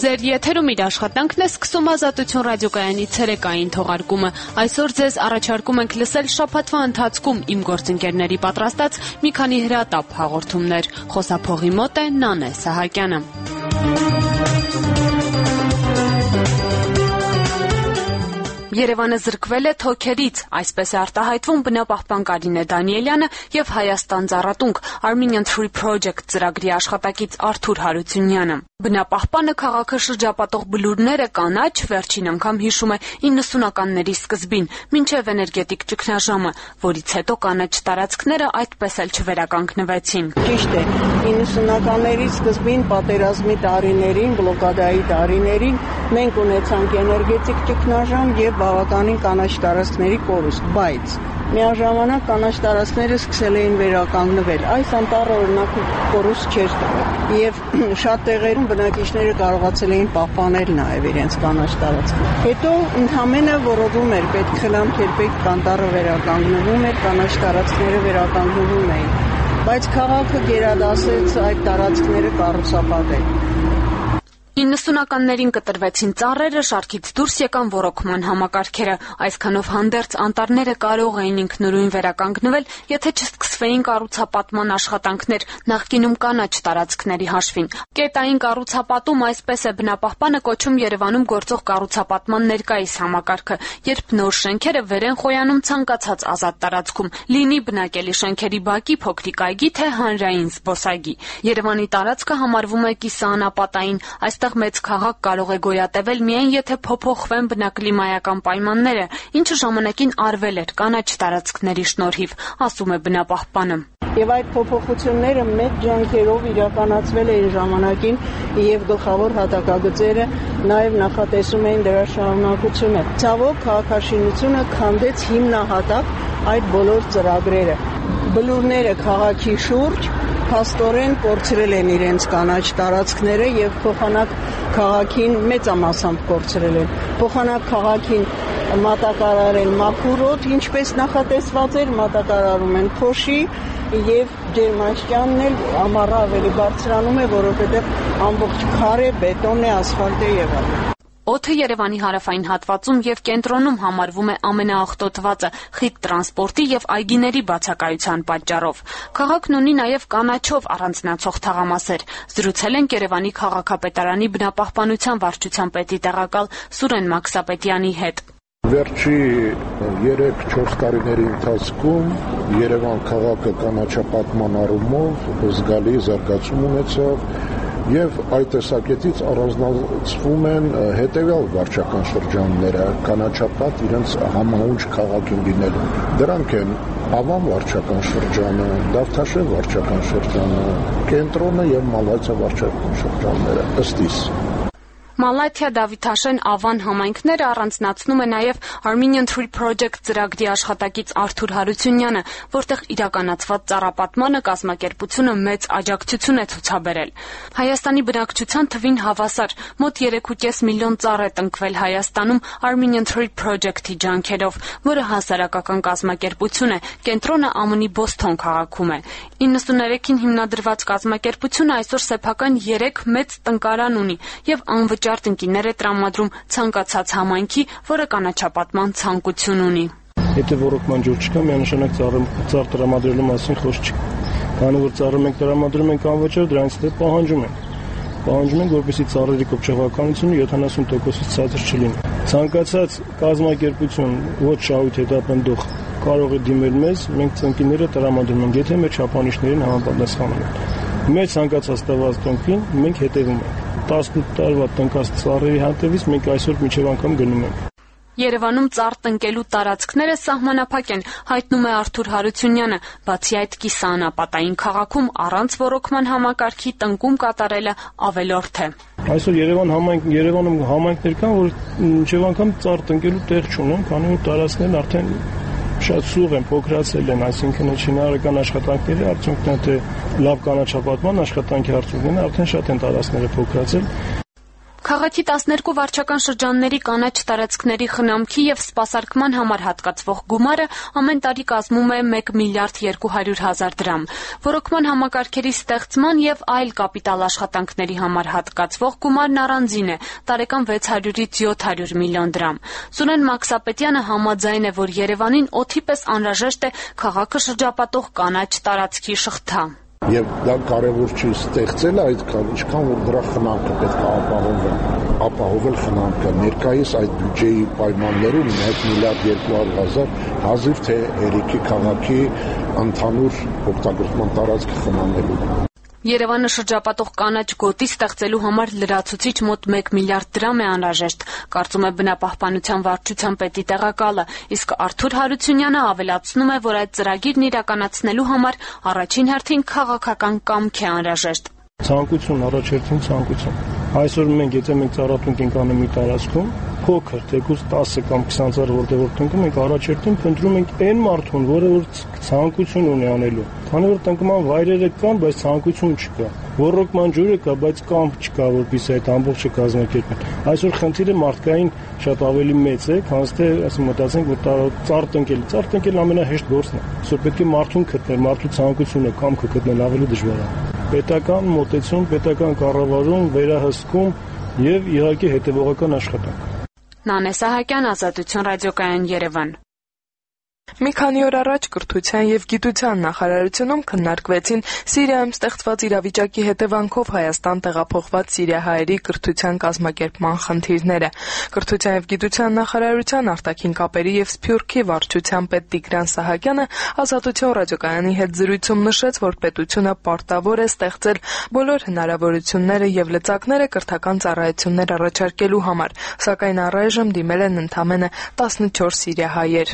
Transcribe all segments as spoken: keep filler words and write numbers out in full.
Ձեր եթերում իր աշխատանքն է սկսում Ազատություն ռադիոկայանի ցերեկային թողարկումը։ Այսօր ձեզ առաջարկում ենք լսել շաբաթվա ընթացքում իմ գործընկերների պատրաստած մի քանի հրատապ հաղորդումներ։ Խոսափողի մոտ է Նանե Սահակյանը։ Երևանը զրկվել է թոքերից, այսպես է արտահայտվում բնապահպան Կարինե Դանիելյանը եւ Հայաստան Ծառատունք Armenian Tree Project ծրագրի աշխատակից Արթուր Հարությունյանը։ Բնապահպանը քաղաքը շրջապատող բլուրները կանաչ վերջին անգամ հիշում է իննսունականների սկզբին, մինչև էներգետիկ ճգնաժամը, որից հետո կանաչ տարածքները այդպես էլ չվերականգնվեցին։ Ճիշտ է, իննսունականների սկզբին պատերազմի տարիներին, բլոկադայի տարիներին մենք ունեցանք էներգետիկ ճգնաժամ եւ բավականին կանաչ տարածքների կորուստ, բայց միաժամանակ կանաչ տարածքները սկսել էին վերականգնվել։ Այս անտառը օրինակ կորուստ չէր տվել եւ շատ տեղերում բնակիչները կարողացել էին պահպանել նաեւ իրենց կանաչ տարածքը։ Հետո ընդհանրապես որոդում էր, պետք խնամք էր, պետք անտառը վերականգնվում էր, կանաչ տարածքները վերականգնվում էին, բայց քաղաքը գերադասեց այդ տարածքները կառուցապատել։ իննսունականներին կտրվեցին ծառերը, շարքից դուրս եկան ոռոգման համակարգերը, այսքանով հանդերձ անտառները կարող էին ինքնուրույն վերականգնվել, եթե չսկսվեին կառուցապատման աշխատանքներ նախկինում կանաչ տարածքների հաշվին։ Կետային կառուցապատում, այսպես է բնապահպանը կոչում Երևանում գործող կառուցապատման ներկայիս համակարգը, երբ նոր շենքերը վեր են խոյանում ցանկացած ազատ տարածքում, լինի բնակելի շենքերի բակի, փոքրիկ այգի, թե հանրային զբոսայգի։ Երևանի տարածքը համարվում է կիսաանապատային, այստեղ մեծ քաղաք կարող է գոյատևել միայն եթե փոփոխվեն բնակլիմայական պայմանները, ինչը ժամանակին արվել էր կանաչ տարածքների շնորհիվ, ասում է բնապահպանը։ Եվ այդ փոփոխությունները մեծ ջանքերով իրականացվել էին ժամանակին եւ գլխավոր հատակագծերը նաեւ նախատեսում էին դրա շարունակությունը։ Ցավոք քաղաքաշինությունը քանդեց հիմնահատակ այդ բոլոր ծրագրերը։ Բլուրները քաղաքի շուրջ փաստորեն կորցրել են իրենց կանաչ տարածքները եւ փոխանակ քաղաքին մեծամասամբ կորցրել են։ Փոխանակ քաղաքին մատակարարել մաքուր օդ, ինչպես նախատեսված էր, մատակարարում են փոշի եւ ջերմաստիճանն էլ ամառը ավելի բարձրանում է, որովհետեւ ամբողջ քարե բետոն է, ասֆալտ է եւ այլն։ Օդը Երևանի հարավային հատվածում եւ կենտրոնում համարվում է ամենաաղտոտվածը խիտ տրանսպորտի եւ այգիների բացակայության պատճառով։ Քաղաքն ունի նաեւ կանաչով առանձնացող թաղամասեր։ Զրուցել ենք Երևանի քաղաքապետարանի բնապահպանության վարչության պետի տեղակալ Սուրեն Մաքսապետյանի հետ։ Վերջի երեք-չորս տարիների ընթացքում Երևան քաղաքը կանաչապատման առումով զգալի զարգացում ունեցավ եւ այդ տեսակետից առանձնացվում են հետեւյալ վարչական շրջանները կանաչապատ իրենց համահունչ քաղաքի լինելու։ Դրանք են Ավան վարչական շրջանը, Դավթաշեն վարչական շրջանը, Կենտրոնը եւ Մալաթիա վարչական շրջանները ըստ իս։ Մալաթիա, Դավթաշեն, Ավան համայնքները առանձնացնում է նաև Armenian Tree Project ծրագրի աշխատակից Արթուր Հարությունյանը, որտեղ իրականացված ծառապատմանը կազմակերպությունը մեծ աջակցություն է ցուցաբերել։ Հայաստանի բնակչության թվին հավասար մոտ երեք ու կես միլիոն ծառ է տնկվել Հայաստանում Armenian Tree Project-ի ջանքերով, որը հասարակական կազմակերպություն է, կենտրոնը ԱՄՆ-ի Բոսթոն քաղաքում է։ իննսուներեքին հիմնադրված կազմակերպությունը այսօր սեփական երեք մեծ տնկարան ունի եւ անվճար տնկիներ է տրամադրում ցանկացած համայնքի, որը կանաչապատման ցանկություն ունի։ Եթե ոռոգման ջուր չկա, միանշանակ ծառ տրամադրելու մասին խոսք չի։ Քանի որ ծառը մենք տրամադրում ենք անվճար, դրանից հետո պահանջում ենք։ Պահանջում ենք, որպեսզի ծառերի կոպչողականությունը յոթանասուն տոկոսից ցածր չլինի։ Ցանկացած կազմակերպություն ոչ շահույթ հետապնդող կարող է դիմել մեզ, մենք տնկիները տրամադրում ենք, եթե մեր չափանիշներին համապատասխանում են։ Մեր ցանկացած տված տնկին մենք հետևում ենք։ տասնութ տարվա տնկած ծառերի հանդեպից մենք այսօր մինչև անգամ գնում ենք։ Երևանում ծառ տնկելու տարածքները սահմանափակ են, հայտնում է Արթուր Հարությունյանը, բացի այդ կիսաանապատային քաղաքում առանց ոռոգման համակարգի տնկում կատարելը ավելորդ է։ Այսօր Երևան համայնք Երևանում համայնքներ կան, որ մինչև անգամ ծառ տնկելու տեղ չունեն, քանի որ տարածքներն արդեն շատ սուղ են, փոքրացել են, այսինքն շինարարական աշխատանքների արդյունքն է, թե լավ կանաչապատման աշխատանքի արդյունքն է, արդեն շատ են տարածքները փոքրացել։ Քաղաքի տասներկու վարչական շրջանների կանաչ տարածքների խնամքի եւ սպասարկման համար հատկացվող գումարը ամեն տարի կազմում է մեկ միլիարդ երկու հարյուր հազար դրամ։ Ռոռոկման համակարգերի ստեղծման եւ այլ կապիտալ աշխատանքների համար հատկացվող գումարն առանձին է՝ տարեկան վեց հարյուրից յոթ հարյուր միլիոն դրամ։ Սուրեն Մաքսապետյանը համաձայն է, որ Երևանին օդի պես անհրաժեշտ է քաղաքը շրջապատող կանաչ տարածքի շղթա։ Եվ դա կարևոր չի ստեղծել այդքան, ինչքան որ դրա խնամքը պետք է ապահովել, ապահովել խնամքը։ Ներկայիս այդ բյուջեի պայմաններում մեկ միլիարդ երկու հարյուր հազար հազիվ թե Երևանի քաղաքի ընդհանուր օգտագործման տարածքը խնամելու։ Երևանը շրջապատող կանաչ գոտի ստեղծելու համար լրացուցիչ մոտ մեկ միլիարդ դրամ է անհրաժեշտ, կարծում է բնապահպանության վարչության պետի տեղակալը, իսկ Արթուր Հարությունյանը ավելացնում է, որ այդ ծրագիրն իրականացնելու համար առաջին հերթին քաղաքական կամք է անհրաժեշտ։ Ցանկություն, առաջերտին ցանկություն։ Այսօր մենք եթե մենք ծառատունք ենք անում մի տարածքում, փոքր, թեկուզ տասը կամ քսան ծառ որտեղ որ տնկում ենք, առաջերտին փնտրում ենք այն մարդուն, որը որ ցանկություն ունի անելու։ Քանի որ տնկման վայրերը կան, բայց ցանկություն չկա։ Ռոռոկման ջուրը կա, բայց կամք չկա, որպեսզի այդ ամբողջը կազմակերպեն։ Այսօր խնդիրը մարդկային շատ ավելի մեծ է, քան թե ասում մտածենք, որ ծառ տնկել, ծառ տնկել ամենահեշտ գործն է։ Այսօր պետք է մարդուն գտնել, մարդու ցանկությունը, կամքը գտնել ավելի դժվար է։ Պետական մոտեցում, պետական կառավարում, վերահսկում եւ իհարկե հետեւողական աշխատանք։ Նանե Սահակյան, Ազատություն ռադիոկայան, Երևան։ Մի քանի օր առաջ Կրթության եւ Գիտության նախարարությունում քննարկվեցին Սիրիայում ստեղծված իրավիճակի հետևանքով Հայաստան տեղափոխված սիրիահայերի կրթության կազմակերպման խնդիրները։ Կրթության եւ Գիտության նախարարության արտաքին կապերի եւ Սփյուռքի վարչության պետ Տիգրան Սահակյանը Ազատություն ռադիոկայանի հետ զրույցում նշեց, որ պետությունը պարտավոր է ստեղծել բոլոր հնարավորությունները եւ լծակները կրթական ծառայություններ առաջարկելու համար, սակայն առայժմ դիմել են ընդամենը տասնչորս սիրիահայեր։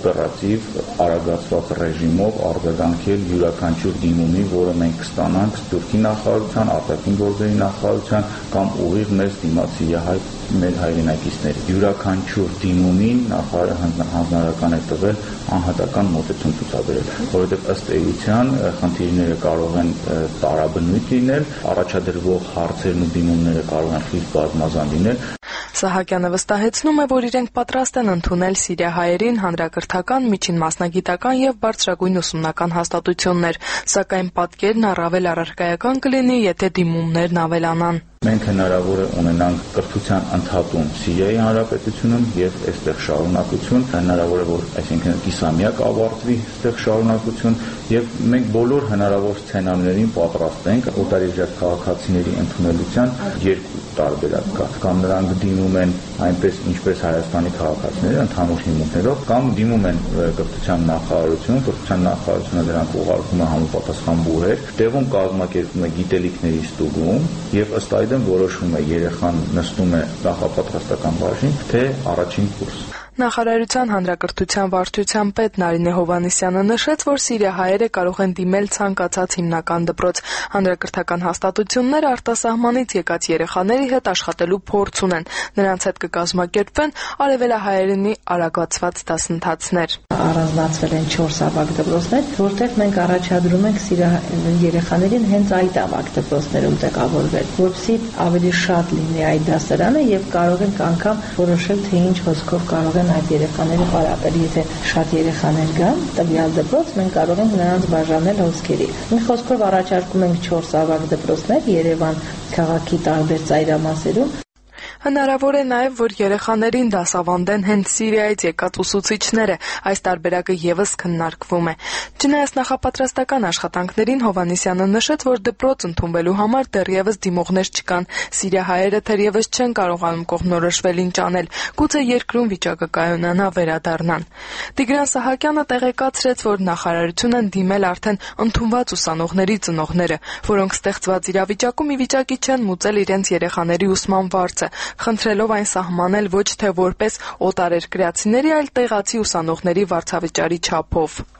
Արագացված ռեժիմով արձագանքել յուրաքանչյուր դիմումի, որը մենք կստանանք Սփյուռքի նախարարության, արտաքին գործերի նախարարության կամ ուղիղ մեզ դիմաց սիրիահայ մեր հայրենակիցների։ Յուրաքանչյուր դիմումին նախարարը հանձնարարական է տվել անհատական մոտեցում ցուցաբերել, որովհետև ըստ էության խնդիրները կարող են տարաբնույթ լինել, առաջադրվող հարցերն ու դիմումները կարող են խիստ բազմազան լինել։ Սահակյանը վստահեցնում է, որ իրենք պատրաստ են ընդունել սիրիահայերին հանրակրթական, միջին մասնագիտական եւ բարձրագույն ուսումնական հաստատություններ, սակայն պատկերն առավել առարկայական կլինի, եթե դիմումներն ավելանան։ Մենք հնարավոր է ունենանք կրթության ընդհատում Սիրիայի Հանրապետությունում եւ այստեղ շարունակություն, հնարավոր է որ այսինքն կիսամյակ ավարտվի այստեղ շարունակություն եւ մենք բոլոր հնարավոր սցենարներին պատրաստ ենք օտարերկրյա քաղաքացիների ընդունելության երկու տարբերակ կա, կամ նրանք դիմում են այնպես ինչպես Հայաստանի քաղաքացիները ընդհանուր հիմունքներով, կամ դիմում են կրթության նախարարություն, կրթության նախարարությունը դրանք ուղարկում է համապատասխան բուհեր, տեղում կազմակերպում է գիտելիքների ստուգում եւ ըստ այդմ որոշում է երեխան նստում է նախապատրաստական բաժին, թե առաջին կուրս։ Նախարարության հանրակրթության վարչության պետ Նարինե Հովհաննիսյանը նշեց, որ սիրիահայերը կարող են դիմել ցանկացած հիմնական դպրոց։ Հանրակրթական հաստատությունները արտասահմանից եկած երեխաների հետ աշխատելու փորձ ունեն։ Նրանց հետ կկազմակերպվեն արևելահայերենի արագացված դասընթացներ։ Առանձնացվել են չորս ավագ դպրոցներ, որտեղ մենք առաջադրում ենք սիրիահայ երեխաներին հենց այդ ավագ դպրոցներում տեղավորվել, որպեսզի ավելի շատ լինի այդ դասարանը եւ կարող ենք անգամ որոշել, թե ինչ հոսքով կարող են այդ երեխաները պարապել, եթե շատ երեխաներ գան տվյալ դպրոց, մենք կարող ենք նրանց բաժանել հոսքերի։ Մի խոսքով առաջարկում ենք չորս ավագ դպրոցներ Երևան քաղաքի տարբեր ծայրամասերում։ Հնարավոր է նաև, որ երեխաներին դասավանդեն հենց Սիրիայից եկած ուսուցիչները, այս տարբերակը եւս քննարկվում է։ Չնայած նախապատրաստական աշխատանքներին Հովհաննիսյանը նշեց, որ դպրոց ընդունվելու համար դեռևս դիմողներ չկան։ Սիրիահայերը թերևս չեն կարողանում կողմնորոշվել ինչ անել, գուցե երկրում վիճակը կայունանա, վերադառնան։ Տիգրան Սահակյանը տեղեկացրեց, որ նախարարությունն դիմել արդեն ընդունված ուսանողների ծնողները, որոնք ստեղծված իրավիճակում ի վիճակի չեն մուծել իրենց երեխաների ուսման վարձը, խնդրելով այն սահմանել ոչ թե որպես օտարերկրացիների, այլ տեղացի ուսանողների վարձավճարի չափով։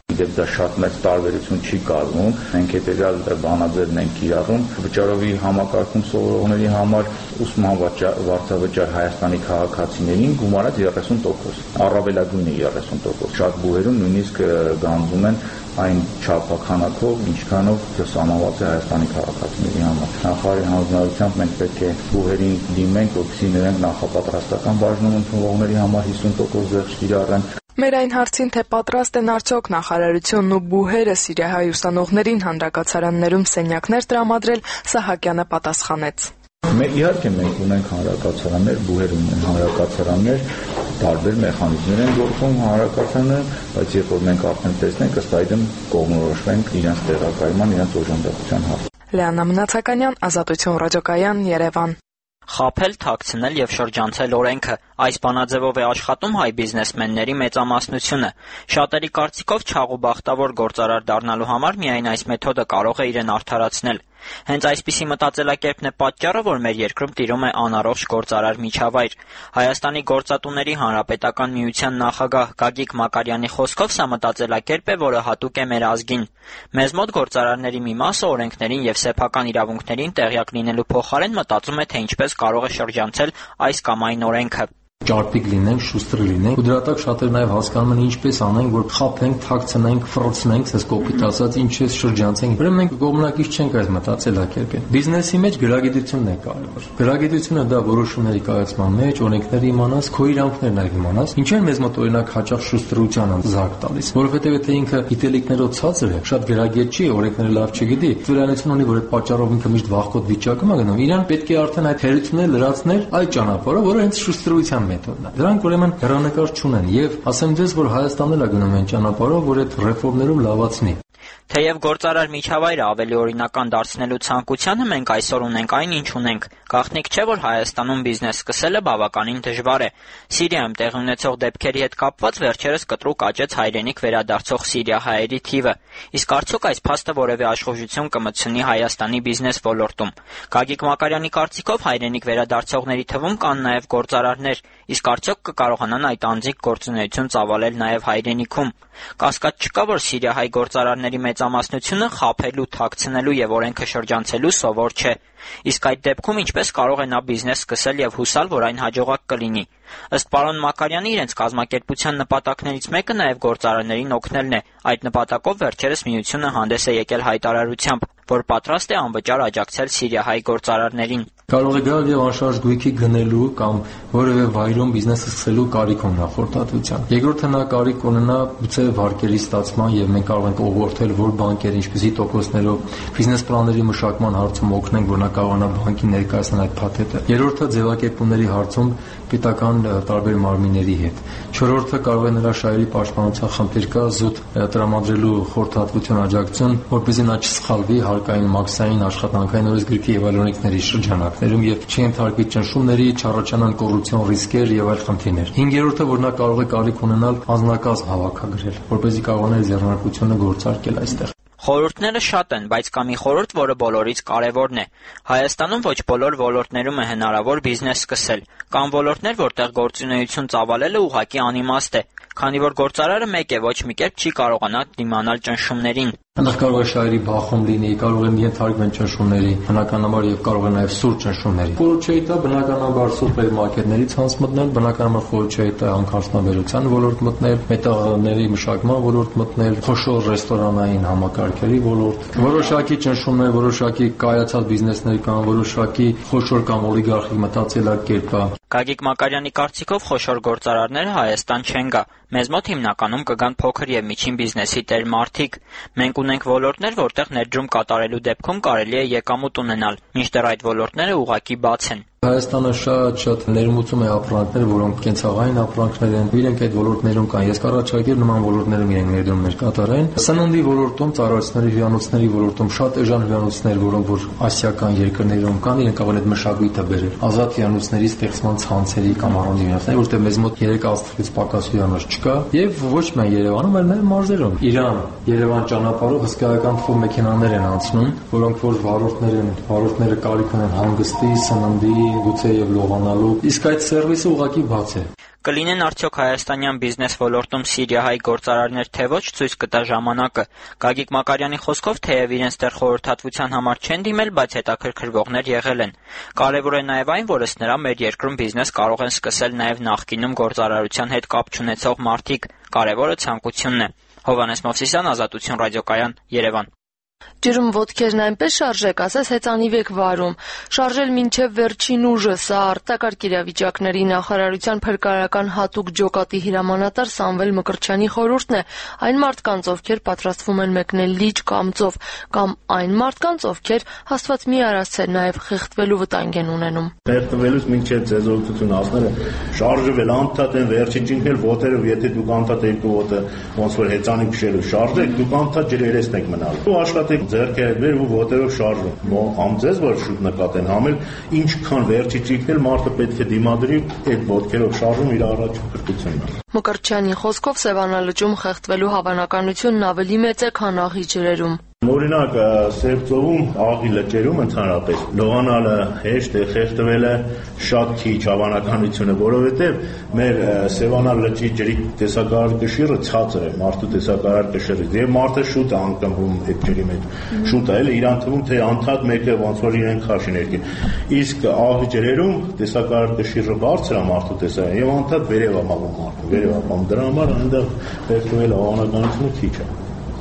Դեպ դա շատ մեծ տարբերություն չի կազմում, մենք հետեւյալ բանաձևն ենք կիրառում վճարովի համակարգում սովորողների համար ուսման վարձավճար Հայաստանի քաղաքացիներին գումարած երեսուն տոկոս, առավելագույնը երեսուն տոկոս, շատ բուհերում նույնիսկ գանձում են այն չափականակով, ինչքանով սահմանված է Հայաստանի քաղաքացիների համար։ Նախարարի հանձնարարությամբ մենք պետք է բուհերին դիմենք, որպեսզի նրանք նախապատրաստական բաժնում ընդունողների համար հիսուն տոկոս զեղչ կիրառեն։ Մեր այն հարցին, թե պատրաստ են արդյոք նախարարությունն ու բուհերը սիրիահայ ուսանողներին հանրակացարաններում սենյակներ տրամադրել, Սահակյանը պատասխանեց. Իհարկե մենք ունենք հանրակացարաններ, բուհեր ունեն հանրակացարաններ, տարբեր մեխանիզմներ են գործում հանրակացարաններում, բայց երբ որ մենք արդեն տեսնենք, ըստ այդմ կողմնորոշվենք իրենց տեղակայման, իրենց օժանդակության հարցը։ Լեանա Մնացականյան, Ազատություն ռադիոկայան, Երևան։ Խաբել, թաքցնել եւ շրջանցել օրենքը։ Այս բանաձևով է աշխատում հայ բիզնեսմենների մեծամասնությունը։ Շատերի կարծիքով չաղ ու բախտավոր գործարար դառնալու համար միայն այս մեթոդը կարող է իրեն արդարացնել։ Հենց այսպիսի մտածելակերպն է պատճառը, որ մեր երկրում տիրում է անառողջ գործարար միջավայր։ Հայաստանի գործատուների հանրապետական միության նախագահ Գագիկ Մակարյանի խոսքով սա մտածելակերպ է, որը հատուկ է մեր ազգին։ Մեզ մոտ գործարարների մի մասը օրենքներին եւ սեփական իրավունքներին տեղյակ լինելու փոխարեն մտածում է, թե ինչպես կարող է շրջանցել այս կամ այն օրենքը։ Ճարպիկ լինենք, շուստր լինենք, ու դրա տակ շատերը նաև հասկանում են ինչպես անենք, որ խաբենք, թաքցնենք, ֆրոցնենք, ասես կոպիտ ասած, ինչպես շրջանցենք։ Ուրեմն մենք կողմնակից չենք այս մտածելակերպին։ Բիզնեսի մեջ գրագիտությունն է կարևոր։ Գրագիտությունը դա որոշումների կայացման մեջ, օրենքների իմանաս, քո իրավունքներն այլ իմանաս։ Ինչու են մեզ մոտ օրինակ հաճախ շուստրությանը զարգ տալիս, որովհետև եթե ինքը գիտելիքներով ցածր է, շատ գրագետ չի, օրենքները լավ չգիտի, վերանայություն ունի, որ այդ պատճառով ինքը միշտ վախկոտ վիճակում է գնում, իրան պետք է արդեն այդ թերությունները լրացնել այդ ճանապարհով, որը հենց շուստրության մեթոդն է։ Դրանք ուրեմն հեռանկար չունեն եւ ասեմ ձեզ, որ Հայաստանն էլ է գնում այն ճանապարհով, որ այդ ռեֆորմներով լավացնի։ Թեև գործարար միջավայրը ավելի օրինական դարձնելու ցանկությանը մենք այսօր ունենք այն, ինչ ունենք։ Գաղտնիք չէ, որ Հայաստանում բիզնես սկսելը բավականին դժվար է։ Սիրիայում տեղի ունեցող դեպքերի հետ կապված վերջերս կտրուկ աճեց հայրենիք վերադարձող սիրիահայերի թիվը։ Իսկ արդյոք այս փաստը որևէ աշխուժություն կմտցնի Հայաստանի բիզնես ոլորտում։ Գագիկ Մակարյանի կարծիքով հայրենիք վերադարձողների թվում կան նաև գործարարներ, իսկ արդյոք կկարողանան այդ անձիկ գործունեություն ծավալել նաև հայրենիքում։ Կասկած չկա, որ սիրիահայ գործարարների մեծամասնությունը խաբելու, թաքցնելու եւ օրենքը շրջանցելու սովոր չէ։ Իսկ այդ դեպքում ինչպես կարող է նա բիզնես սկսել եւ հուսալ, որ այն հաջողակ կլինի։ Ըստ պարոն Մակարյանի, իրենց կազմակերպության նպատակներից մեկը նաեւ գործարարներին օգնելն է։ Այդ նպատակով վերջերս միությունը հանդես է եկել հայտարարությամբ, որ պատրաստ է անվճար աջակցել սիրիահայ գործարարներին։ Կարող է գալ եւ անշարժ գույքի գնելու կամ որևէ վայրում բիզնեսը սկսելու կարիք ունենա խորհրդատվության։ Երկրորդը նա կարիք ունենա գուցե վարկերի ստացման եւ մենք կարող ենք ուղղորդել որ բանկեր ինչպեսի տոկոսներով բիզնես պլանների մշակման հարցում օգնենք, որ նա կարողանա բանկին ներկայացնել այդ փաթեթը։ Երրորդը ձևակերպումների հարցում պետական տարբեր մարմինների հետ։ Չորրորդը կարող է նրա շահերի պաշտպանության խնդիր կա զուտ տրամադրելու խորհրդատվություն աջակցություն, որպեսզի նա չսխալվի հարկային մաքսային աշխատանքային օրենսգրքի եւ այլ օրենքների շրջանակներում եւ չընթարկվի ճնշումների, չառաջանան կոռուպցիոն ռիսկեր եւ այլ խնդիրներ։ Հինգերորդը, որ նա կարող է կարիք ունենալ անձնակազմ հավաքագրել, որպեսզի կարողանա իր ձեռնարկությունը գործարկել այստեղ։ Խորհուրդները շատ են, բայց կա մի խորհուրդ, որը բոլորից կարևորն է։ Հայաստանում ոչ բոլոր ոլորտներում է հնարավոր բիզնես սկսել։ Կան ոլորտներ, որտեղ գործունեություն ծավալելը ուղղակի անիմաստ է, քանի որ գործարարը մեկ է, ոչ մի կերպ չի կարողանա դիմանալ ճնշումներին։ Այնտեղ կարող է շահերի բախում լինի, կարող են ենթարկվել ճնշումների, բնականաբար եւ կարող է նաեւ սուր ճնշումների։ Խորհուրդ բնականաբար սուպերմարկետների ցանց մտնել, բնականաբար խորհուրդ հանքարդյունաբերության ոլորտ մտնել, մետաղների մշակման ոլորտ մտնել, խոշոր ռեստորանային համակարգերի ոլորտ։ Որոշակի ճնշումներ, որոշակի կայացած բիզնեսներ կան, որոշակի խոշոր կամ օլիգարխիկ մտածելակերպ կա։ Գագիկ Մակարյանի կարծիքով խոշոր գործարարները Հայաստան չեն գա։ Մեզ մոտ հիմնականում կգան փոքր եւ միջին բիզնեսի տեր մարդիկ։ Մենք ունենք ոլորտներ, որտեղ ներդրում կատարելու դեպքում կարելի է եկամուտ ունենալ, մինչդեռ այդ ոլորտները ուղղակի բաց են։ Հայաստանը շատ-շատ ներմուծում է ապրանքներ, որոնք կենցաղային ապրանքներ են, իրենք այդ ոլորտներում կան։ Ես կառաջարկեմ նման ոլորտներում իրենք ներդրումներ կատարեն։ Սննդի ոլորտում, ծառայությունների հյուրանոցների ոլորտում շատ էժան հյուրանոցներ, որոնք որ ասիական երկրներում կան, իրենք կարող են այդ մշակույթը բերել։ Ազատ հյուրանոցների ստեղծման ցանցերի կամ առանձին հյուրանոցների, որտեղ մեզ մոտ երեք աստղից պակաս հյուրանոց չկա, եւ ոչ միայն Երևանում, այլ նաեւ մարզերում։ Իրան, Երևան ճանապարհով հսկայական թվով մեքենաներ են անցնում, որոնք որ վարորդներ են, վարորդները կարիք ունեն հանգստի, սննդի, գուցե եւ լողանալու, իսկ այդ սերվիսը ուղղակի բաց է։ Կլինեն արդյոք հայաստանյան բիզնես ոլորտում սիրիահայ գործարարներ թե ոչ, ցույց կտա ժամանակը։ Գագիկ Մակարյանի խոսքով թեև իրենց դեռ խորհրդատվության համար չեն դիմել, բայց հետաքրքրվողներ եղել են։ Կարևոր է նաև այն, որ ըստ նրա մեր երկրում բիզնես կարող են սկսել նաև նախկինում գործարարության հետ կապ չունեցող մարդիկ։ Կարևորը ցանկությունն է։ Հովհաննես Մովսիսյան, Ազատություն ռադիոկայան, Երևան։ Ջրում ոտքերն այնպես շարժեք, ասես հեծանիվ եք վարում։ Շարժել մինչև վերջին ուժը, սա արտակարգ իրավիճակների նախարարության փրկարարական հատուկ ջոկատի հրամանատար Սամվել Մկրտչյանի խորհուրդն է այն մարդկանց, ովքեր պատրաստվում են մեկնել լիճ կամ ծով, կամ այն մարդկանց, ովքեր հաստված մի արածը նաև խեղդվելու վտանգ են ունենում։ Խեղդվելուց մինչև ձեզողությունն ասները շարժվել անդադ են վերջին ջինքել ոտերով, եթե դուք անդադ երկու ոտը ոնց որ հեծանիվ քշելու շարժեք, դուք անդադ ջրերեսն եք մնալու։ Ձեռքերը վեր ու ոտերով շարժում։ Համ ձեզ որ շուտ նկատեն, համ էլ ինչքան վերջի ճիքնել մարդը պետք է դիմադրի այդ ոտքերով շարժում իր առաջին փրկությունն է։ Մկրտչյանի խոսքով Սևանալճում խեղդվելու հավանականությունն ավելի մեծ է, քան աղի ջրերում։ Օրինակ Սև ծովում աղի լճերում ընդհանրապես լողանալը հեշտ է, խեղդվելը շատ քիչ հավանականությունը, որովհետև մեր Սևանալ լճի ջրի տեսակարար կշիռը ցածր է մարդու տեսակարար կշիռից եւ մարդը շուտ է անկմվում այդ ջրի մեջ։ Շուտ է, էլի իրան թվում թե անդադ մեկը ոնց որ իրեն քաշին երկի։ Իսկ աղի ջրերում տեսակարար կշիռը բարձր է մարդու տեսակարարը եւ անդադ վերև է մաղում մարդը, վերև է մաղում, դրա համար այնտեղ խեղդվելու հավանականությունը քիչ է։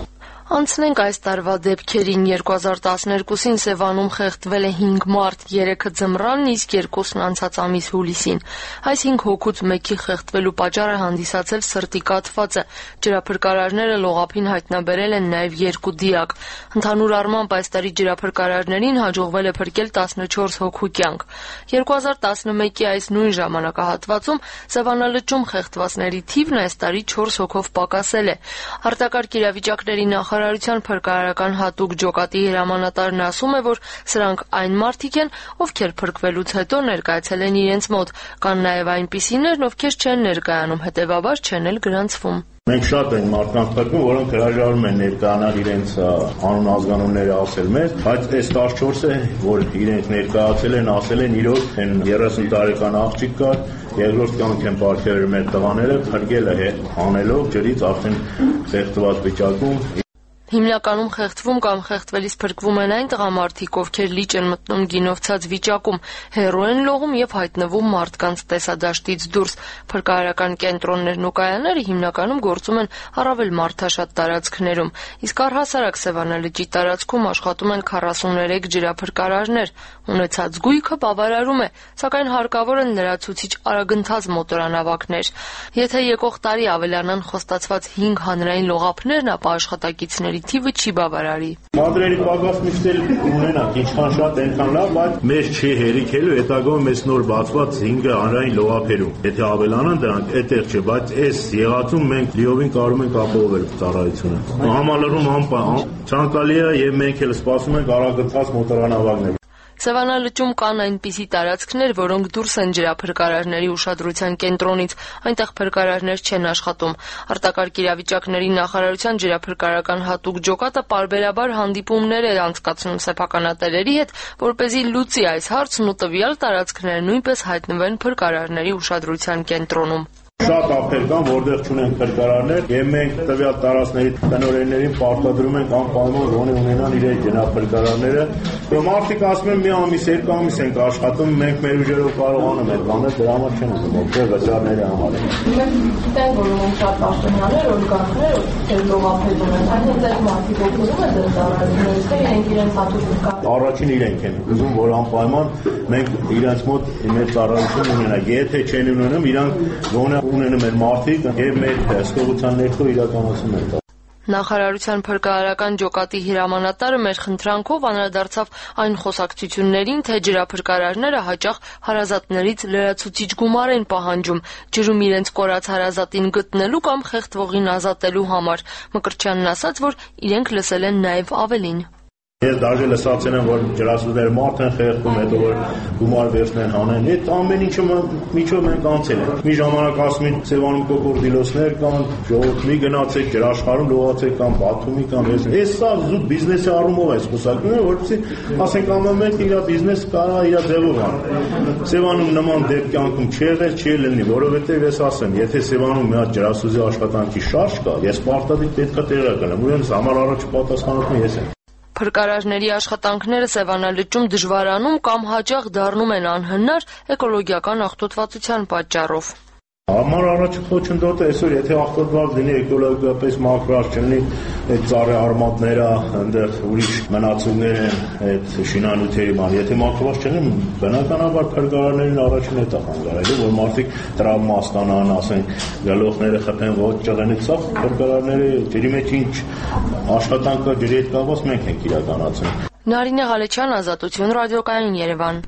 Անցնենք այս տարվա դեպքերին։ երկու հազար տասներկուսին Սևանում խեղդվել է հինգ մարդ, երեքը ձմռանն, իսկ երկուսն անցած ամիս հուլիսին։ Այս հինգ հոգուց մեկի խեղդվելու պատճառը հանդիսացել սրտի կաթվածը։ Ջրափրկարարները լողափին հայտնաբերել են նաև երկու դիակ։ Ընդհանուր առմամբ այս տարի ջրափրկարարներին հաջողվել է փրկել տասնչորս հոգու կյանք։ երկու հազար տասնմեկի այս նույն ժամանակահատվածում Սևանալճում խեղդվածների թիվն այս տարի չորս հոգով պակասել է։ Արտակարգ իրավիճակների նախարարության փրկարարական հատուկ ջոկատի հրամանատարն ասում է, որ սրանք այն մարդիկ են, ովքեր փրկվելուց հետո ներկայացել են իրենց մոտ, կան նաև այնպիսիներ, ովքեր չեն ներկայանում, հետևաբար չեն էլ գրանցվում։ Մենք շատ ենք մարդկանց փրկում, որոնք հրաժարվում են ներկայանալ իրենց անուն ազգանունները ասել մեզ, բայց այս տասնչորսը, որ իրենք ներկայացել են, ասել են իրոք են երեսուն տարեկան աղջիկ կար, երկրորդ կյանք են պարգևել մեր տղաները, փրկել է հանելով ջրից արդեն խեղդված վիճակում։ Հիմնականում խեղդվում կամ խեղդվելիս փրկվում են այն տղամարդիկ, ովքեր լիճ են մտնում գինովցած վիճակում, հեռու են լողում եւ հայտնվում մարդկանց տեսադաշտից դուրս։ Փրկարարական կենտրոններն ու կայանները հիմնականում գործում են առավել մարդաշատ տարածքներում, իսկ առհասարակ Սևանալճի տարածքում աշխատում են քառասուներեք ջրափրկարարներ։ Ունեցած գույքը բավարարում է, սակայն հարկավոր են լրացուցիչ արագընթաց մոտորանավակներ։ Եթե եկող տարի ավելանան խոստացված հինգ հանրային լողափներն, ապա աշխատակիցների թիվը չի բավարարի։ Կադրերի պակաս միշտ էլ ունենանք, ինչքան շատ այնքան լավ, բայց մեր չի հերիքելու հետագայում այս նոր բացված հինգը հանրային լողափերում։ Եթե ավելանան դրանք, այդտեղ չէ, բայց այս եղածում մենք լիովին կարող ենք ապահովել ծառայությունը։ Համալրում ցանկալի է եւ մենք էլ սպասում ենք արագընթաց մոտորանավակներ։ Սևանալճում կան այնպիսի տարածքներ, որոնք դուրս են ջրափրկարարների ուշադրության կենտրոնից, այնտեղ փրկարարներ չեն աշխատում։ Արտակարգ իրավիճակների նախարարության ջրափրկարարական հատուկ ջոկատը պարբերաբար հանդիպումներ է անցկացնում սեփականատերերի հետ, որպեսզի լուծի այս հարցն ու տվյալ տարածքները նույնպես հայտնվեն փրկարարների ուշադրության կենտրոնում։ Շատ ափեր կան, որտեղ չունենք փրկարարներ, եւ մենք տվյալ տարածքների տնօրեններին պարտադրում ենք անպայման ռոնի ունենան իրենց ջրափրկարարները։ Մարդիկ ասում են մի ամիս, երկու ամիս ենք աշխատում, մենք մեր ուժերով կարողանում ենք անել, դրա համար չեն ուզում, ովքեր վճարների համար են։ Մենք գիտենք, որ ունենք շատ պաշտոնյաներ, օրգաններ, ովքեր լողափեր ունեն, այնպես այդ մարդիկ օգնում են դեռ ծառայություններից, թե իրենք իրենց հատուկ կան։ Առաջին իրենք են ուզում, որ անպայման մենք իրենց մոտ մեր ծառայություն ունենանք։ Եթե չեն ունենում, իրանք գոնե ունենում են մարդիկ եւ մեր ստողության ներքո իրականացում են։ Նախարարության փրկարարական ջոկատի հրամանատարը մեր խնդրանքով անդրադարձավ այն խոսակցություններին, թե ջրափրկարարները հաճախ հարազատներից լրացուցիչ գումար են պահանջում ջրում իրենց կորած հարազատին գտնելու կամ խեղդվողին ազատելու համար։ Մկրտչյանն ասաց, որ իրենք լսել են նաև ավելին։ Ես դաժե լսածել եմ, որ ջրասուզները մարդ են խեղդում, հետո որ գումար վերցնեն հանեն։ Այդ ամեն ինչը միջով մենք անցել ենք։ Մի ժամանակ ասում են Սևանում կոկորդիլոսներ կան, ժողովուրդ մի գնացեք ջրաշխարհում լողացեք կամ Բաթումի կամ ես։ Այս սա զուտ բիզնեսի առումով է խոսակում, որովհետեւ ասենք ամեն մեկը իր բիզնես կարա իր ձևով անի։ Սևանում նման դեպք կյանքում չի եղել, չի լինի, որովհետեւ ես ասեմ, եթե Սևանում մի հատ ջրասուզի աշխատանքի շարժ կա, ես պարտադիր պետքա տեղը գնամ։ Ուրեմն համար առաջ պատասխանատուն ես եմ։ Փրկարարների աշխատանքները Սևանալճում դժվարանում կամ հաճախ դառնում են անհնար էկոլոգիական աղտոտվածության պատճառով։ Համար առաջ խոչընդոտը այսօր եթե աղտոտված լինի էկոլոգիապես մաքրած չլինի այդ ծառի արմատները այնտեղ ուրիշ մնացումներ են այդ շինանյութերի բան եթե մաքրված չլինի բնականաբար փրկարարներին առաջին է տխանգարելու որ մարդիկ տրավմա ստանան ասենք գլուխները խփեն ոչ ճղենից սա փրկարարները ջրի մեջ ինչ աշխատանք կա ջրի հետ կապված մենք ենք իրականացնում Նարինե Ղալեչյան Ազատություն ռադիոկայան Երևան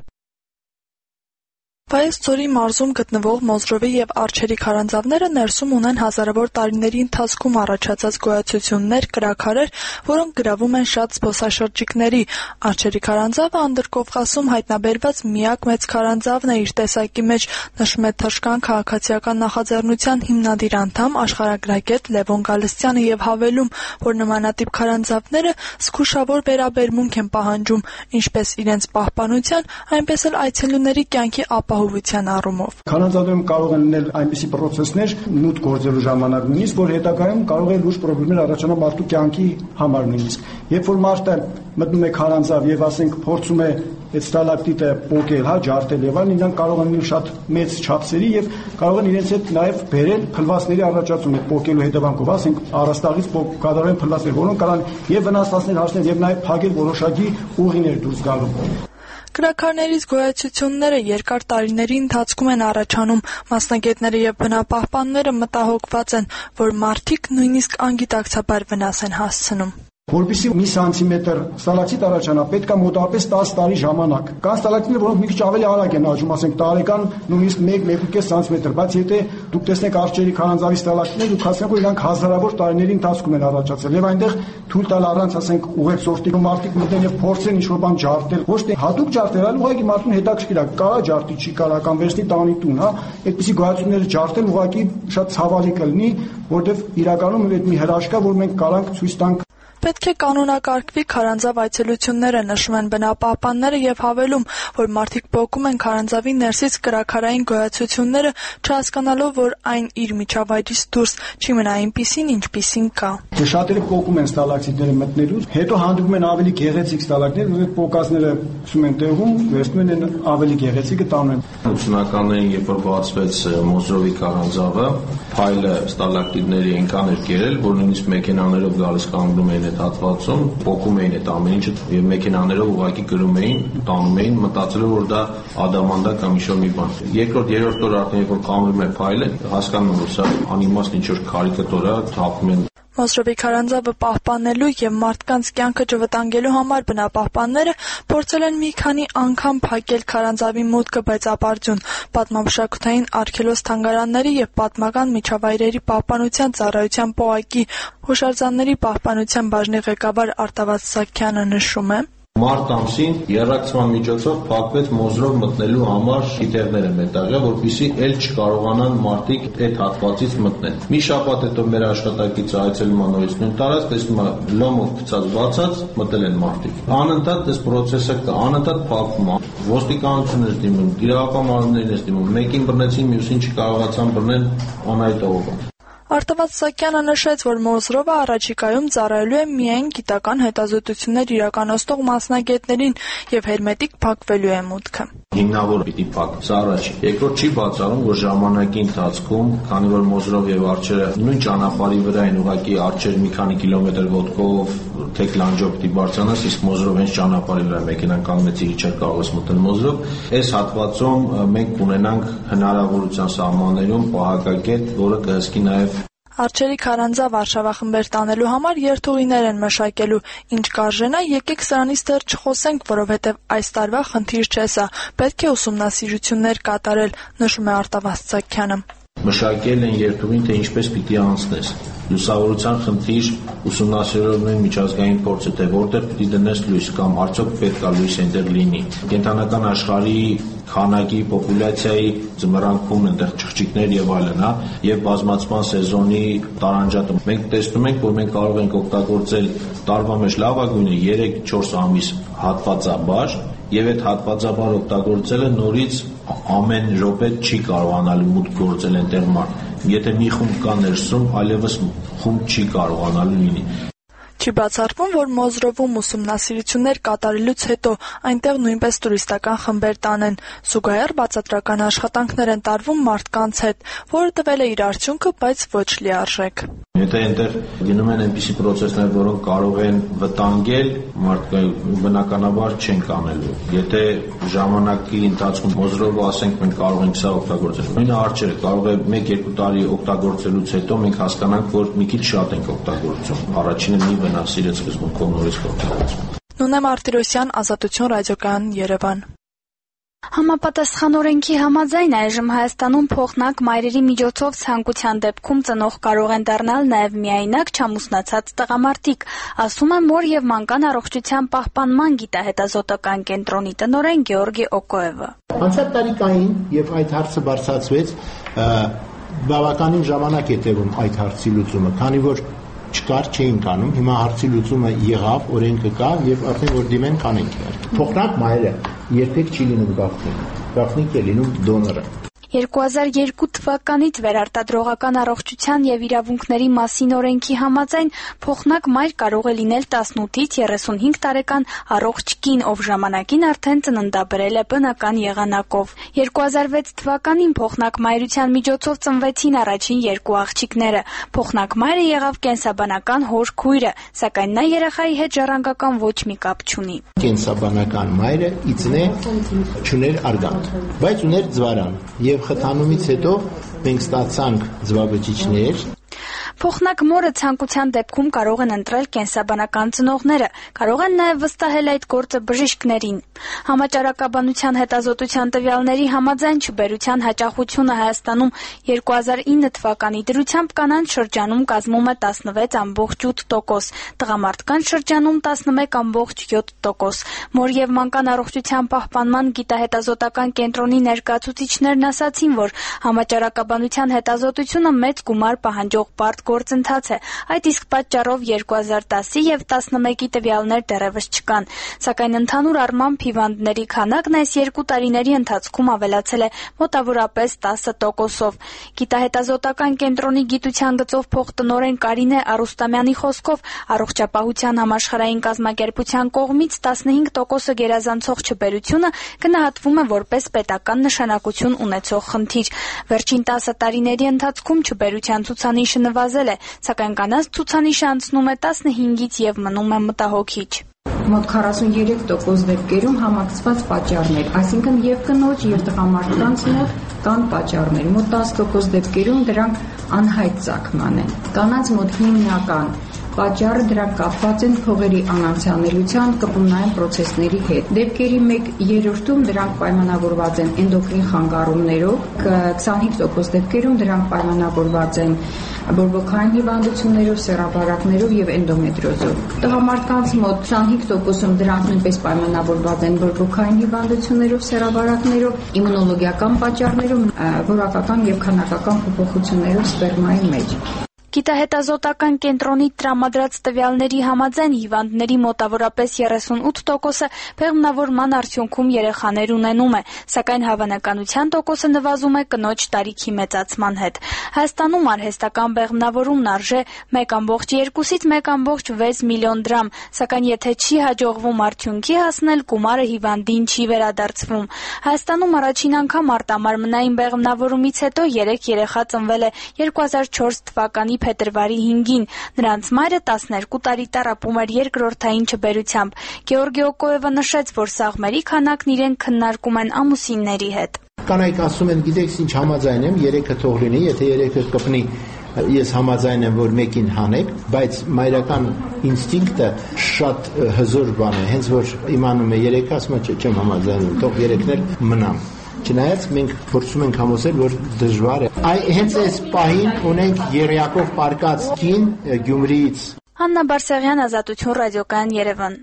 Վայոց ձորի մարզում գտնվող Մոզրովի եւ Արջերի քարանձավները ներսում ունեն հազարավոր տարիների ընթացքում առաջացած գոյացություններ, կրաքարեր, որոնք գրավում են շատ զբոսաշրջիկների։ Արջերի քարանձավը Անդրկովկասում հայտնաբերված միակ մեծ քարանձավն է իր տեսակի մեջ, նշում է Թշկան քաղաքացիական նախաձեռնության հիմնադիր անդամ աշխարհագրագետ Լևոն Գալստյանը եւ հավելում, որ նմանատիպ քարանձավները զգուշավոր վերաբերմունք են պահանջում, ինչպես իրենց պահպանության, այնպես էլ այցելուների կյանքի ապահովության առումով։ Քարանձավներում կարող են լինել այնպիսի process-ներ մուտք գործելու ժամանակ նույնիսկ, որ հետագայում կարող է լուրջ խնդիրներ առաջանալ մարդու կյանքի համար նույնիսկ։ Երբ որ մարդը մտնում է քարանձավ եւ ասենք փորձում է այդ ստալակտիտը պոկել, հա, ջարդել եւ այլն, իրենք կարող են լինել շատ մեծ չափսերի եւ կարող են իրենց հետ նաեւ բերել փլվածների առաջացում այդ պոկելու հետևանքով, ասենք առաստաղից կատարեն փլվածներ, որոնք կարող են եւ վնասացնել, հասնել եւ նաեւ փակել որոշակի ուղիներ դուրս գալու։ Կրաքարներից գոյացությունները երկար տարիների ընթացքում են առաջանում, մասնագետները եւ բնապահպանները մտահոգված են, որ մարդիկ նույնիսկ անգիտակցաբար վնաս են հասցնում։ Որպեսզի մի սանտիմետր ստալակտիտ առաջանա, պետք է մոտավորապես տասը տարի ժամանակ։ Կան ստալակտիտներ, որոնք մի քիչ ավելի արագ են աճում, ասենք տարեկան նույնիսկ մեկ մեկ կես սանտիմետր, բայց եթե դուք տեսնեք Արջերի քարանձավի ստալակտիտները, դուք հասկանաք, որ իրանք հազարավոր տարիների ընթացքում են առաջացել եւ այնտեղ թույլ տալ առանց, ասենք, ուղեկցորդի մարդիկ մտնեն եւ փորձեն ինչ-որ բան ջարդել, ոչ թե հատուկ ջարդել, այլ ուղղակի մարդուն հետաքրքիր է, կարա ջարդի, չի կարա կամ վերցնի տանի տուն, հա, այդպիսի գոյացությունները ջարդել ուղղակի շատ ցավալի կլինի, որտեվ իրականում այդ մի հրաշք է, որ մենք կարանք ցույց տանք Պետք է կանոնակարգվի քարանձավ այցելությունները, նշում են բնապահպանները եւ հավելում, որ մարդիկ փոկում են քարանձավի ներսից կրաքարային գոյացությունները, չհասկանալով, որ այն իր միջավայրից դուրս չի մնա այնպիսին, ինչպիսին կա։ Շատերը փոկում են ստալակտիտները մտնելուց, հետո հանդիպում են ավելի գեղեցիկ ստալակտներ, որ փոկածները ցում են տեղում, վերցնում են ավելի գեղեցիկը տանում են։ ութսունականներին, երբ որ բացվեց Մոզրովի քարանձավը, փայլը ստալակտիտների այնքան էր կերել, որ նույնիսկ մեքենաներով գալիս կանգնում էին այդ հատվածում, փոկում էին այդ ամեն ինչը եւ մեքենաներով ուղղակի գրում էին, տանում էին, մտածելով որ դա ադամանդա կամ ինչ-որ մի բան։ Երկրորդ, երրորդ օր արդեն երբ որ կանգնում է փայլը, հասկանում որ սա անիմաստ ինչ-որ կարիկատուրա թափում են։ Մոզրովի քարանձավը պահպանելու եւ մարդկանց կյանքը չվտանգելու համար բնապահպանները փորձել են մի քանի անգամ փակել քարանձավի մուտքը, բայց ապարդյուն։ Պատմամշակութային արգելոց թանգարանների եւ պատմական միջավայրերի պահպանության ծառայության պոակի հուշարձանների պահպանության բաժնի ղեկավար Արտավազ Սաքյանը նշում է. Մարտ ամսին երակցման միջոցով փակվեց Մոզրով մտնելու համար շիտերները մետաղյա, որպեսզի ել չկարողանան մարդիկ այդ հատվածից մտնել։ Մի շաբաթ հետո մեր աշխատակիցը այցելում է նորից նույն տարածք, տեսնում է լոմով գցած բացած, մտել են մարդիկ։ Անընդհատ այս process-ը կա, անընդհատ փակվում է։ Ոստիկանությունն է դիմում, դիրապահմաններն է դիմում, մեկին բռնեցին, մյուսին չկարողացան բռնել անայտով։ Արտավազ Սաքյանը նշեց, որ Մոզրովը առաջիկայում ծառայելու է միայն գիտական հետազոտություններ իրականացնող մասնագետներին եւ հերմետիկ փակվելու է մուտքը։ Հիմնավոր պիտի փակ, սա առաջ։ Երկրորդ չի բացառում, որ ժամանակի ընթացքում, քանի որ Մոզրով եւ Արջերը նույն ճանապարհի վրա են, ուղղակի Արջեր մի քանի կիլոմետր ոտքով թեք լանջով պիտի բարձրանաս, իսկ Մոզրով հենց ճանապարհի վրա մեքենան կանգնեցի իջեր կարող ես մտնել Մոզրով։ Այս հատվածում մենք կունենանք հնարավորության սահմաններում պահակակետ, որը կհսկի նաեւ Արջերի քարանձավ արշավախմբեր տանելու համար երթուղիներ են մշակելու, ինչ կարժենա, եկեք սրանից դեռ չխոսենք, որովհետև այս տարվա խնդիր չէ սա, պետք է ուսումնասիրություններ կատարել, նշում է Արտավազ Սաքյանը։ մշակել են երթուղին, թե ինչպես պիտի անցնես։ Լուսավորության խնդիր ուսումնասիրելու են միջազգային փորձը, թե որտեղ պիտի դնես լույս կամ արդյոք պետք է լույս այնտեղ լինի։ Կենտրոնական աշխարհի քանակի, պոպուլյացիայի ձմռանքում այնտեղ չղջիկներ եւ այլն, հա, եւ բազմացման սեզոնի տարանջատը։ Մենք տեսնում ենք, որ մենք կարող ենք օգտագործել տարվա մեջ լավագույնը երեք-չորս ամիս հատվածաբար, եւ այդ հատվածաբար օգտագործելը նորից ամեն րոպե չի կարողանալու մուտք գործել այնտեղ մարդ։ Եթե մի խումբ կա ներսում, այլևս խումբ չի կարողանալու լինի։ Չի բացառվում, որ Մոզրովում ուսումնասիրություններ կատարելուց հետո այնտեղ նույնպես տուրիստական խմբեր տանեն։ Զուգահեռ բացատրական աշխատանքներ են տարվում մարդկանց հետ, որը տվել է իր արդյունքը, բայց ոչ լիարժեք։ Եթե այնտեղ գնում են այնպիսի process-ներ, որոնք կարող են վտանգել, մարդկա բնականաբար չեն կանելու։ Եթե ժամանակի ընթացքում Մոզրովը ասենք մենք կարող ենք սա օգտագործել, նույնը արջերը կարող է մեկ-երկու տարի օգտագործելուց հետո մենք հասկանանք, որ մի քիչ շատ ենք օգտագործում։ Առաջինը մի վնասիր է սկզբունքով նորից օգտագործում։ Նունե Մարտիրոսյան, Ազատություն ռադիոկայան, Երևան։ Համապատասխան օրենքի համաձայն այժմ Հայաստանում փոխնակ մայրերի միջոցով ցանկության դեպքում ծնող կարող են դառնալ նաև միայնակ չամուսնացած տղամարդիկ, ասում է Մոր եւ մանկան առողջության պահպանման գիտահետազոտական կենտրոնի տնօրեն Գեորգի Օկոևը։ Անցյալ տարի կային եւ այդ հարցը բարձրացվեց, բավականին ժամանակ է տևում այդ հարցի լուծումը, քանի որ չկար, չէին կանում, հիմա հարցի լուծումը եղավ, օրենքը կա եւ արդեն որ դիմեն կանենք։ Փոխնակ մայրը երբեք չի լինում գաղտնիք, գաղտնիք է լինում դոնորը։ երկու հազար երկու թվականից վերարտադրողական առողջության եւ իրավունքների մասին օրենքի համաձայն փոխնակ մայր կարող է լինել տասնութից երեսունհինգ տարեկան առողջ կին, ով ժամանակին արդեն ծննդաբերել է բնական եղանակով։ երկու հազար վեց թվականին փոխնակ մայրության միջոցով ծնվեցին առաջին երկու աղջիկները։ Փոխնակ մայրը եղավ կենսաբանական հոր քույրը, սակայն նա երեխայի հետ ժառանգական ոչ մի կապ չունի։ Կենսաբանական մայրը իծնե չուներ արգանդ, բայց ուներ ձվարան եւ խթանումից հետո մենք ստացանք ձվաբջիջներ։ Փոխնակ մորը ցանկության դեպքում կարող են ընտրել կենսաբանական ծնողները, կարող են նաև վստահել այդ գործը բժիշկներին։ Համաճարակաբանության հետազոտության տվյալների համաձայն չբերության հաճախությունը Հայաստանում երկու հազար ինը թվականի դրությամբ կանանց շրջանում կազմում է տասնվեց ամբողջ ութ տոկոս, տղամարդկանց շրջանում տասնմեկ ամբողջ յոթ տոկոս։ Մոր եւ մանկան առողջության պահպանման գիտահետազոտական կենտրոնի ներկայացուցիչներն ասացին, որ համաճարակաբանության հետազոտությունը մեծ գումար պահանջող բարդ գործընթաց է, այդ իսկ պատճառով երկու հազար տասի եւ տասնմեկի տվյալներ դեռևս չկան, սակայն ընդհանուր առմամբ հիվանդների քանակն այս երկու տարիների ընթացքում ավելացել է մոտավորապես տասը տոկոսով։ Գիտահետազոտական կենտրոնի գիտության գծով փոխտնօրեն Կարինե Արուստամյանի խոսքով առողջապահության համաշխարհային կազմակերպության կողմից տասնհինգ տոկոսը գերազանցող չբերությունը գնահատվում է որպես պետական նշանակություն ունեցող խնդիր։ Վերջին տասը տարիների ընթացքում չբերության ցուցանիշը նվազել է, սակայն կանանց ցուցանիշը անցնում է տասնհինգից եւ մնում է մտահոգիչ։ Մոտ քառասուներեք տոկոս դեպքերում համակցված պատճառներ, այսինքն եւ կնոջ եւ տղամարդկանց մոտ կան պատճառներ։ Մոտ տասը տոկոս դեպքերում դրանք անհայտ ծագման են։ Կանանց մոտ հիմնական պատճառը դրանք կապված են փողերի անանցանելիության կպումնային process-ների հետ։ Դեպքերի մեկ երրորդում դրանք պայմանավորված են էնդոկրին խանգարումներով, քսանհինգ տոկոս դեպքերում դրանք պայմանավորված են բորբոքային հիվանդություններով, սեռաբարակներով եւ էնդոմետրիոզով։ Տղամարդկանց մոտ քսանհինգ տոկոսում դրանք նույնպես պայմանավորված են բորբոքային հիվանդություններով, սեռաբարակներով, իմունոլոգիական պատճառներով, որակական եւ քանակական փոփոխություններով սպերմայի մեջ։ Գիտահետազոտական կենտրոնի տրամադրած տվյալների համաձայն հիվանդների մոտավորապես երեսունութ տոկոսը բեղմնավորման արդյունքում երեխաներ ունենում է, սակայն հավանականության տոկոսը նվազում է կնոջ տարիքի մեծացման հետ։ Հայաստանում արհեստական բեղմնավորումն արժե մեկ ամբողջ երկուսից մեկ ամբողջ վեց միլիոն դրամ, սակայն եթե չի հաջողվում արդյունքի հասնել, գումարը հիվանդին չի վերադարձվում։ Հայաստանում առաջին անգամ արտամարմնային բեղմնավորումից հետո երեք երեխա ծնվել է երկու հազար չորս թվականի փետրվարի հինգին, նրանց մայրը տասներկու տարի տառապում էր երկրորդային չբերությամբ։ Գեորգի Օկոևը նշեց, որ սաղմերի քանակն իրենք քննարկում են ամուսինների հետ։ Կանայք ասում են, գիտեք ինչ համաձայն եմ, երեքը թող լինի, եթե երեքը կպնի, ես համաձայն եմ, որ մեկին հանեք, բայց մայրական ինստինկտը շատ հզոր բան է, հենց որ իմանում է երեքը, ասում է չեմ համաձայնում, թող երեքն էլ մնան։ Չնայած մենք փորձում ենք համոզել, որ դժվար է Այ հենց այս պահին ունենք երեակով պարկած կին Գյումրիից։ Հաննա Բարսեղյան, Ազատություն, Ռադիոկայան, Երևան։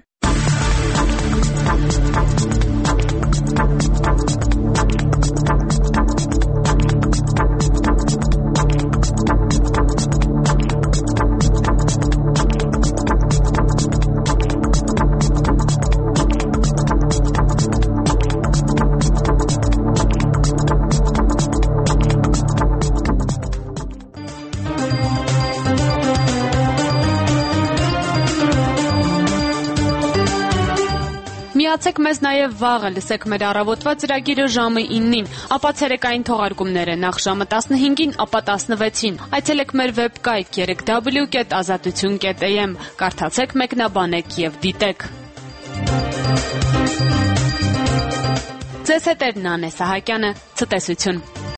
Միացեք մեզ նաև վաղը, լսեք մեր առավոտվա ծրագիրը ժամը իննին, ապա ցերեկային թողարկումները նախ ժամը տասնհինգին, ապա տասնվեցին։ Այցելեք մեր վեբկայք երեք w կետ ազատություն կետ a m, կարդացեք, մեկնաբանեք եւ դիտեք։ Ձեզ հետ է Նանե Սահակյանը, ցտեսություն։